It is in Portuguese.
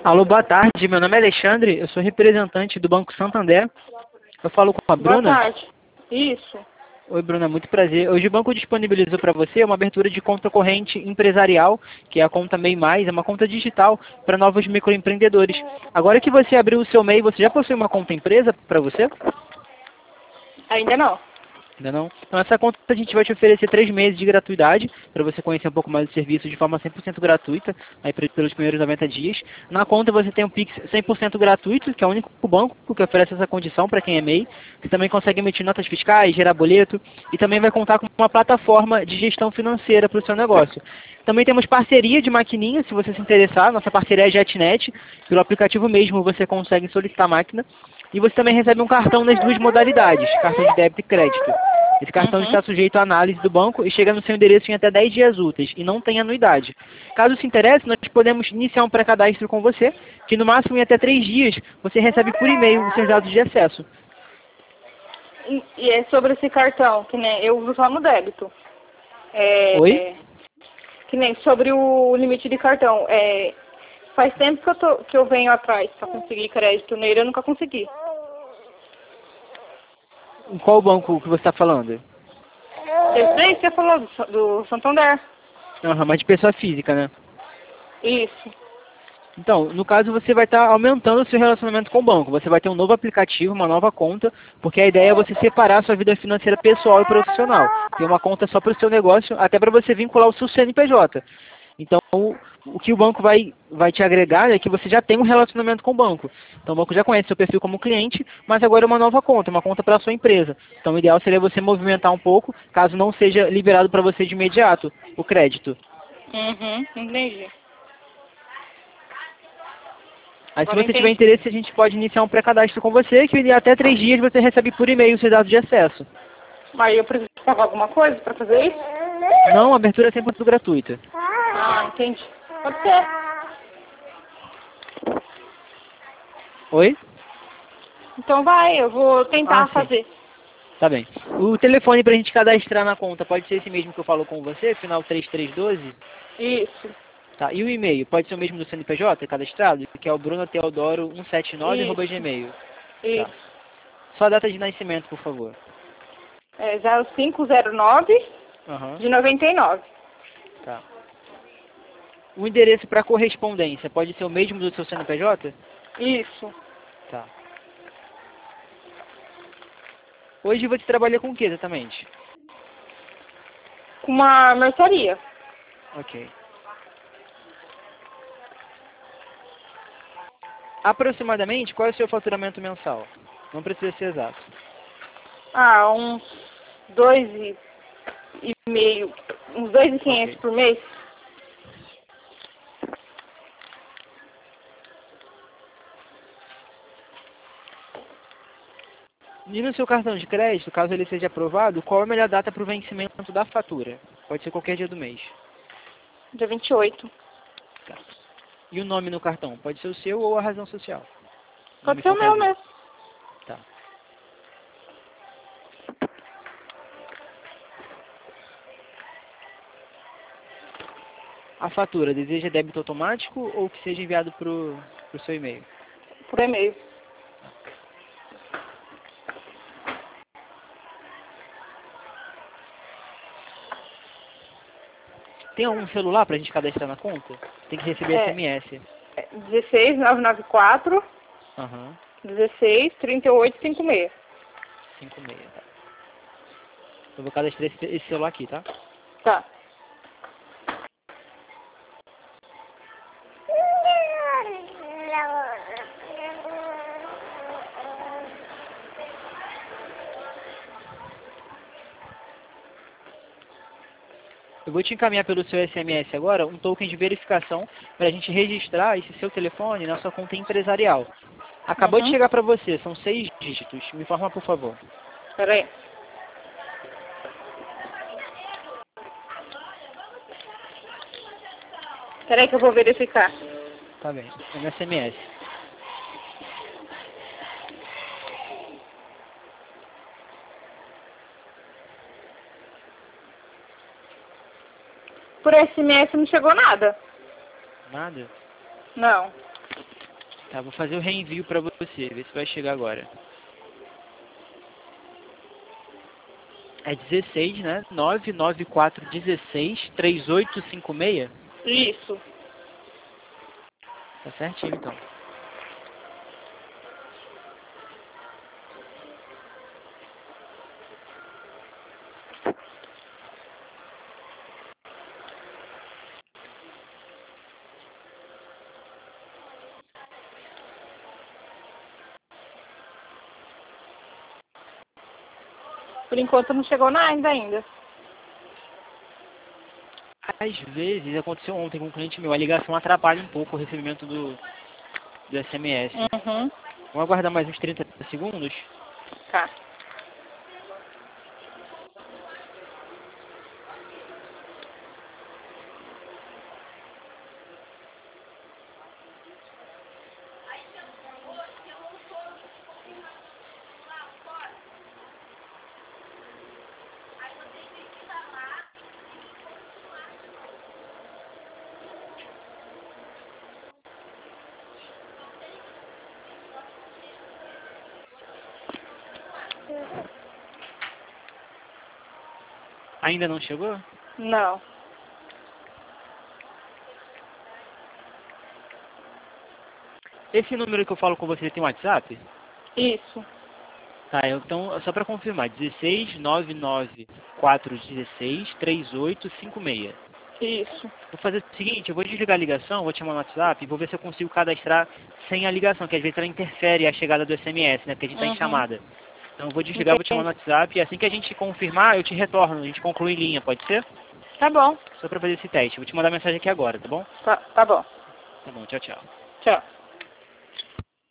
Alô, boa tarde. Meu nome é Alexandre, eu sou representante do Banco Santander. Eu falo com a Boa Bruna. tarde. Isso. Oi, Bruna, muito prazer. Hoje o banco disponibilizou para você uma abertura de conta corrente empresarial, que é a conta MEI+, é uma conta digital para novos microempreendedores. Agora que você abriu o seu MEI, você já possui uma conta empresa para você? Ainda não. Ainda não? Então essa conta a gente vai te oferecer 3 meses de gratuidade para você conhecer um pouco mais do serviço de forma 100% gratuita, aí pelos primeiros 90 dias. Na conta você tem um Pix 100% gratuito, que é o único banco que oferece essa condição para quem é MEI. Você também consegue emitir notas fiscais, gerar boleto e também vai contar com uma plataforma de gestão financeira para o seu negócio. Também temos parceria de maquininha, se você se interessar. Nossa parceria é a JetNet. Pelo aplicativo mesmo você consegue solicitar a máquina. E você também recebe um cartão nas duas modalidades, cartão de débito e crédito. Esse cartão está sujeito à análise do banco e chega no seu endereço em até 10 dias úteis e não tem anuidade. Caso se interesse, nós podemos iniciar um pré-cadastro com você, que no máximo em até 3 dias você recebe por e-mail os seus dados de acesso. E é sobre esse cartão, que nem eu uso só no débito. Oi? Que nem sobre o limite de cartão. Faz tempo que eu venho atrás para conseguir crédito nele, eu nunca consegui. Em qual banco que você está falando? Esse daí que você falou, do Santander. Aham, mas de pessoa física, né? Isso. Então, no caso, você vai estar aumentando o seu relacionamento com o banco. Você vai ter um novo aplicativo, uma nova conta, porque a ideia é você separar a sua vida financeira pessoal e profissional. Ter uma conta só para o seu negócio, até para você vincular o seu CNPJ. Então, o que o banco vai te agregar é que você já tem um relacionamento com o banco. Então, o banco já conhece seu perfil como cliente, mas agora é uma nova conta, uma conta para a sua empresa. Então, o ideal seria você movimentar um pouco, caso não seja liberado para você de imediato o crédito. Entendi. Aí, se Agora você tiver entendi. interesse, a gente pode iniciar um pré-cadastro com você, que em até 3 dias você recebe por e-mail os seus dados de acesso. Mas eu preciso pagar alguma coisa para fazer isso? Não, a abertura é 100% gratuita. Ah, entendi. Pode ser. Oi? Então vai, eu vou tentar Sim. fazer. Tá bem. O telefone pra gente cadastrar na conta pode ser esse mesmo que eu falo com você, final 3312? Isso. Tá. E o e-mail? Pode ser o mesmo do CNPJ cadastrado, que é o brunoteodoro179@gmail. Tá. Isso. Só a data de nascimento, por favor. 0509 Aham. de 99. Tá. O endereço para correspondência pode ser o mesmo do seu CNPJ? Isso. Tá. Hoje você trabalha com o que exatamente? Com uma mercearia. Ok. Aproximadamente, qual é o seu faturamento mensal? Não precisa ser exato. Uns 2,5. Uns 2.500 Ok. por mês. E no seu cartão de crédito, caso ele seja aprovado, qual é a melhor data para o vencimento da fatura? Pode ser qualquer dia do mês. Dia 28. Tá. E o nome no cartão? Pode ser o seu ou a razão social? Pode Nome ser o meu fantasia. mesmo. Tá. A fatura, deseja débito automático ou que seja enviado para o seu e-mail? Por e-mail. Tem algum celular para a gente cadastrar na conta? Tem que receber SMS. 16994 Aham. 16 38 56. 56, tá. Eu vou cadastrar esse celular aqui, tá? Tá. Eu vou te encaminhar pelo seu SMS agora um token de verificação para a gente registrar esse seu telefone na sua conta empresarial. Acabou de chegar para você, são 6 dígitos. Me informa, por favor. Pera aí. Pera aí que eu vou verificar. Tá bem, é no SMS. Por SMS não chegou nada. Nada? Não. Tá, vou fazer o reenvio pra você, ver se vai chegar agora. É 16, né? 994163856? Isso. Tá certinho, então. Por enquanto não chegou nada ainda. Às vezes, aconteceu ontem com um cliente meu, a ligação atrapalha um pouco o recebimento do SMS. Uhum. Vamos aguardar mais uns 30 segundos? Tá. Ainda não chegou? Não. Esse número que eu falo com você tem WhatsApp? Isso. Tá, então, só para confirmar, 16994163856. Isso. Vou fazer o seguinte, eu vou desligar a ligação, vou te chamar no WhatsApp e vou ver se eu consigo cadastrar sem a ligação, que às vezes ela interfere a chegada do SMS, né, porque a gente está em chamada. Então eu vou desligar, vou te chamar no WhatsApp e assim que a gente confirmar, eu te retorno, a gente conclui em linha, pode ser? Tá bom. Só para fazer esse teste. Vou te mandar mensagem aqui agora, tá bom? Tá bom. Tá bom, tchau, tchau. Tchau.